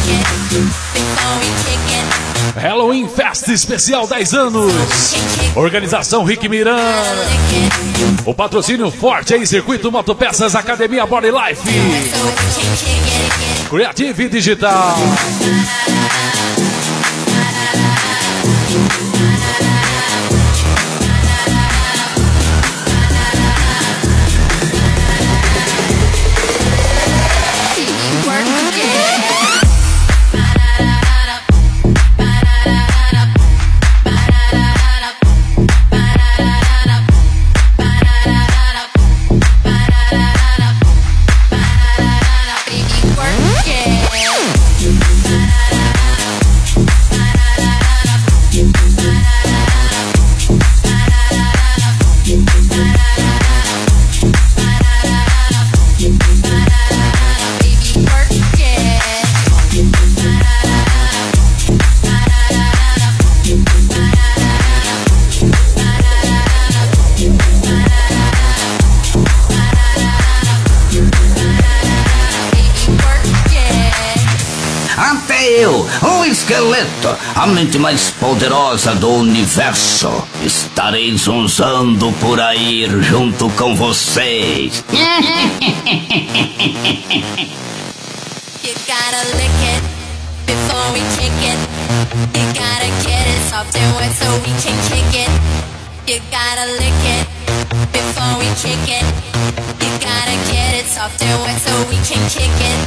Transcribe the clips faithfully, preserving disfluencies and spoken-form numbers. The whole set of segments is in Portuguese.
Halloween Festa Especial dez anos. Organização Rick Miranda. O patrocínio forte aí, Circuito Motopeças, Academia Body Life. Creative Digital. O esqueleto, a mente mais poderosa do universo. Estarei zonzando por aí junto com vocês. You gotta lick it before we kick it. You gotta get it soft and wet so we can kick it. You gotta lick it before we kick it. You gotta get it soft and wet so we can kick it.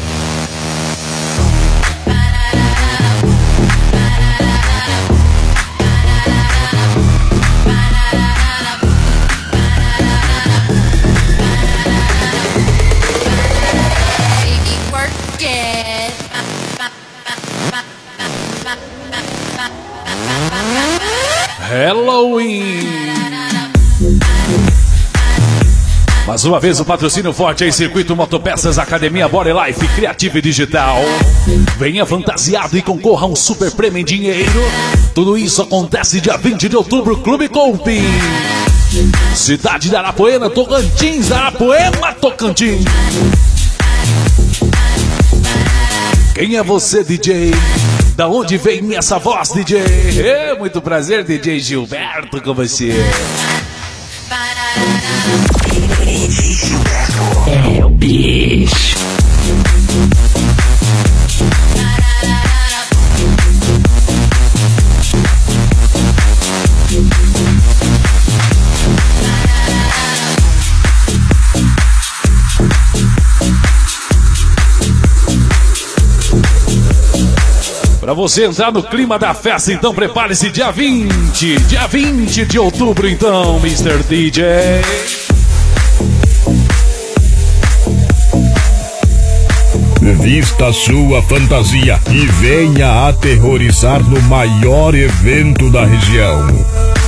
Halloween. Mais uma vez o patrocínio forte aí, Circuito Motopeças, Academia Body Life, Creative Digital. Venha fantasiado e concorra a um super prêmio em dinheiro. Tudo isso acontece dia vinte de outubro, Clube Comping. Cidade de Arapuena, Tocantins, Arapuena, Tocantins. Quem é você, D J? Da onde vem essa voz, D J? É, muito prazer, D J Gilberto, com você. É o bicho. Pra você entrar no clima da festa, então prepare-se dia vinte. Dia vinte de outubro, então, mister D J. Vista sua fantasia e venha aterrorizar no maior evento da região.